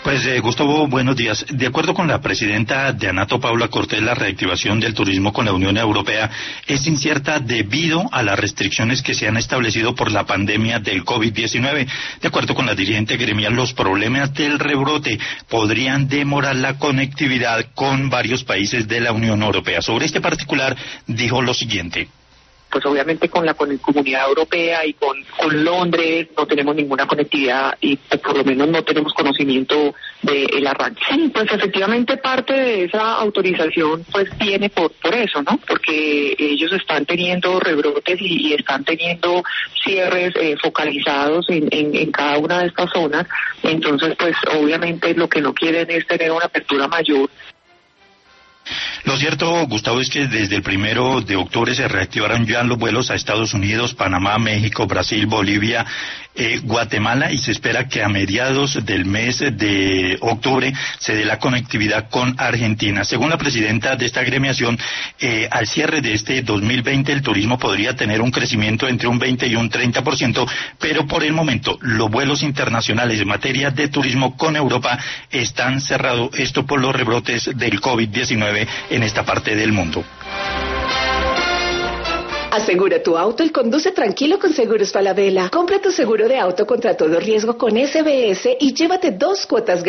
Pues Gustavo, buenos días. De acuerdo con la presidenta de ANATO, Paula Cortés, la reactivación del turismo con la Unión Europea es incierta debido a las restricciones que se han establecido por la pandemia del COVID-19. De acuerdo con la dirigente gremial, los problemas del rebrote podrían demorar la conectividad con varios países de la Unión Europea. Sobre este particular, dijo lo siguiente. Pues obviamente con la Comunidad Europea y con Londres no tenemos ninguna conectividad y por lo menos no tenemos conocimiento del arranque. Sí, pues efectivamente parte de esa autorización pues viene por eso, ¿no? Porque ellos están teniendo rebrotes y están teniendo cierres focalizados en cada una de estas zonas. Entonces pues obviamente lo que no quieren es tener una apertura mayor. Lo cierto, Gustavo, es que desde el 1 de octubre se reactivaron ya los vuelos a Estados Unidos, Panamá, México, Brasil, Bolivia, Guatemala, y se espera que a mediados del mes de octubre se dé la conectividad con Argentina. Según la presidenta de esta agremiación, al cierre de este 2020 el turismo podría tener un crecimiento entre un 20 y un 30%, pero por el momento los vuelos internacionales en materia de turismo con Europa están cerrados, esto por los rebrotes del COVID-19 en esta parte del mundo. Asegura tu auto y conduce tranquilo con Seguros Falabella. Compra tu seguro de auto contra todo riesgo con SBS y llévate 2 cuotas